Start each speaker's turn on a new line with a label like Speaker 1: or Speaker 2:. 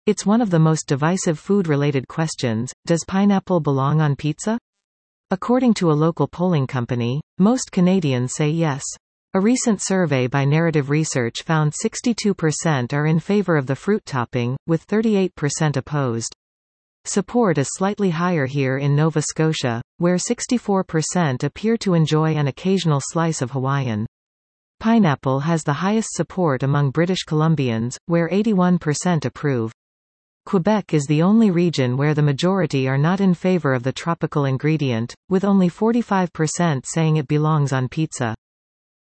Speaker 1: It's one of the most divisive food-related questions. Does pineapple belong on pizza? According to a local polling company, most Canadians say yes. A recent survey by Narrative Research found 62% are in favor of the fruit topping, with 38% opposed. Support is slightly higher here in Nova Scotia, where 64% appear to enjoy an occasional slice of Hawaiian. Pineapple has the highest support among British Columbians, where 81% approve. Quebec is the only region where the majority are not in favor of the tropical ingredient, with only 45% saying it belongs on pizza.